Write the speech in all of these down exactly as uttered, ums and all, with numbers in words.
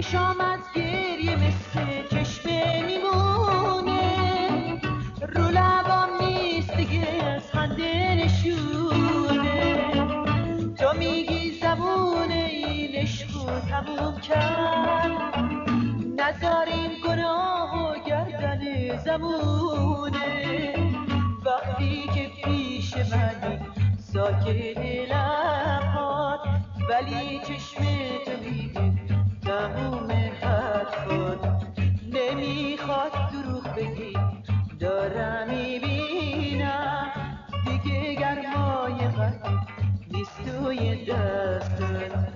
چشام از گریه مثل چشمه میمونه، رو لبام نیست دیگه از خنده نشونه. تو میگی زبون این عشقو تموم کرد، نذار این گناه و گردن زمونه. وقتی که پیش منی ساکت لبات، ولی چشم تو میگه تموم حرفات. نمیخواد دروغ بگی دارم میبینم، دیگه گرمای قلبی نیست توی دستت.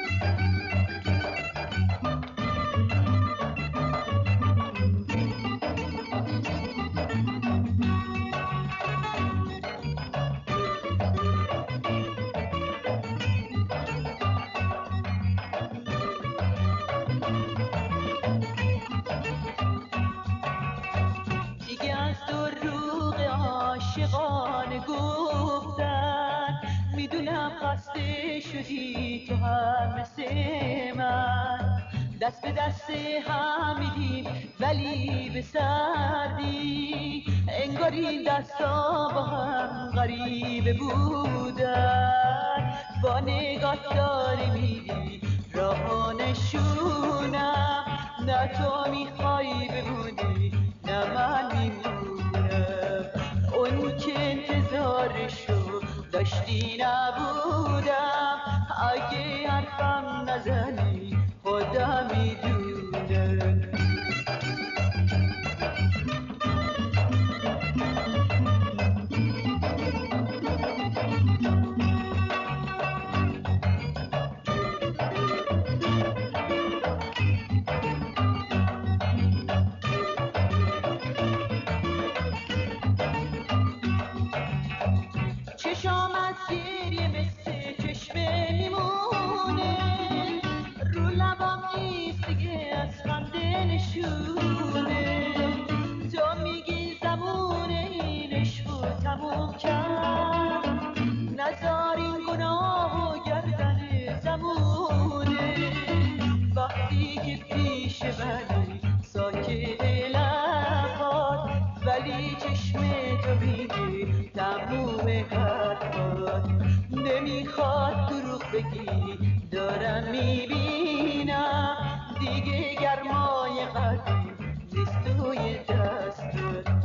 دیگه از دروغ عاشقانه گفتن، میدونم خسته شدی تو هم مثل من. دست به دست هم میدیم ولی به سردی، انگار این دستا با هم غریبه بودن. با نگاه داری میدی راه نشونم، نه تو میخوای بمونی نه من میمونم. اون که انتظارشو داشتی نبودم، اگه حرفم نزنی خودم میدونم. چشام از گریه مثل چشمه میمونه، رو لبام نیست دیگه از خنده نشونه. تو میگی زمون این عشقو تموم کرد، نذار این گناه و گردن زمونه. وقتی که پیش منی ساکت لبات، ولی چشم تو میگی تموم حرفات. نمیخواد دروغ بگی دارم میبینم، دیگه گرمای قلبی نیست توی دستت.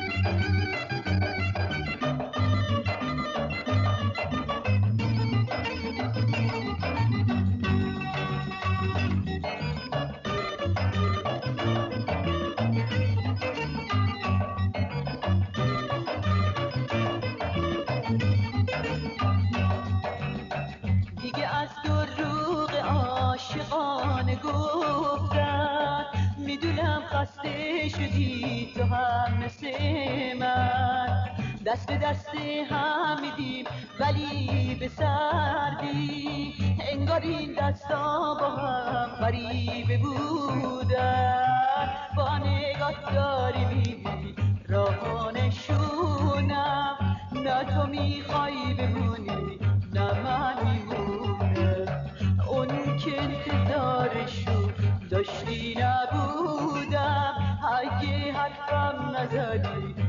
دیگه از دروغ عاشقانه گفتن، میدونم خسته شدی تو هم مثل من. دست به دست هم میدیم ولی به سردی، انگار این دستا با هم غریبه بودن. با نگاه داری میبینی راه نشونم، نه تو میخوای بمونی نه من میمونم. اون که انتظارشو داشتی نبودم، اگه حرفم نزدی